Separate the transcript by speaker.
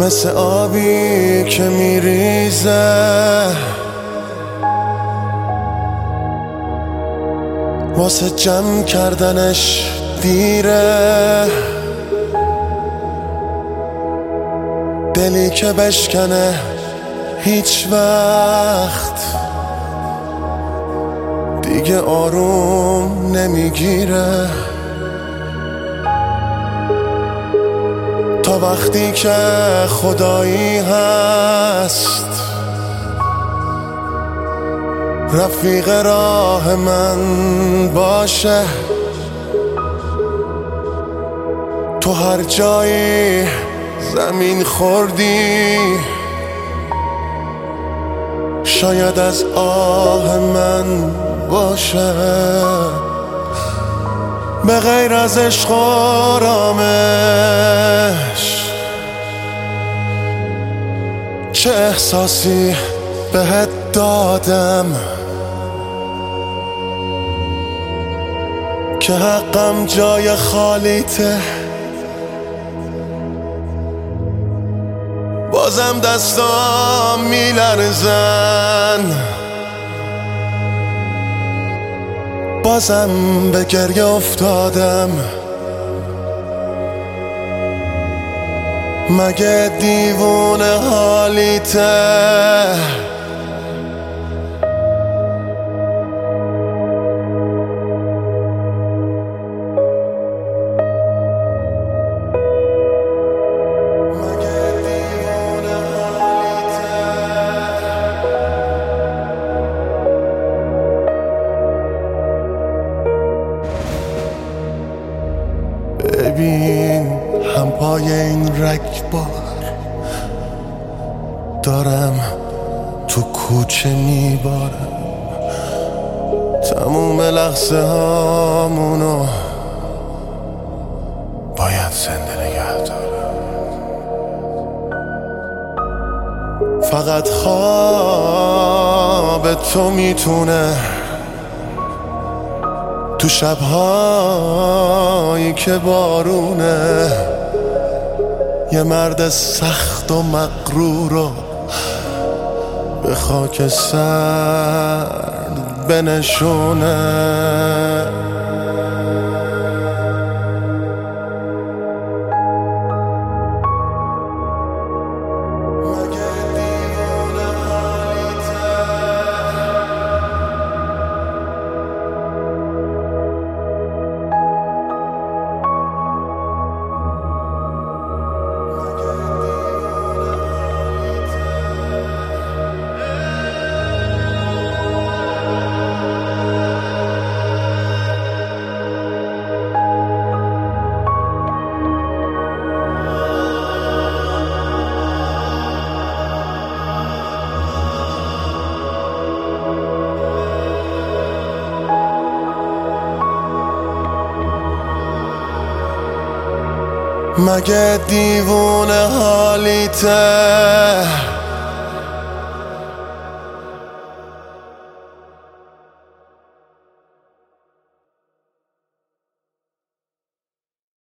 Speaker 1: مثل آبی که میریزه واسه جمع کردنش دیره، دلی که بشکنه هیچ وقت دیگه آروم نمیگیره. تا وقتی که خدایی هست رفیق راه من باشه، تو هر جایی زمین خوردی شاید از آه من باشه. به غیر از عشق و آرامش چه احساسی بهت دادم که حقم جای خالیته؟ بازم دستام میلرزن، بازم به گریه افتادم. مگه دیوونه حالیته؟ ببین هم پای این رگبار دارم تو کوچه میبارم، تموم لحظه هامونو باید زنده نگه دارم. فقط خواب تو میتونه تو شبهایی که بارونه یه مرد سخت و مغرورو به خاک سرد بنشونه. مگه دیوونه حالیته؟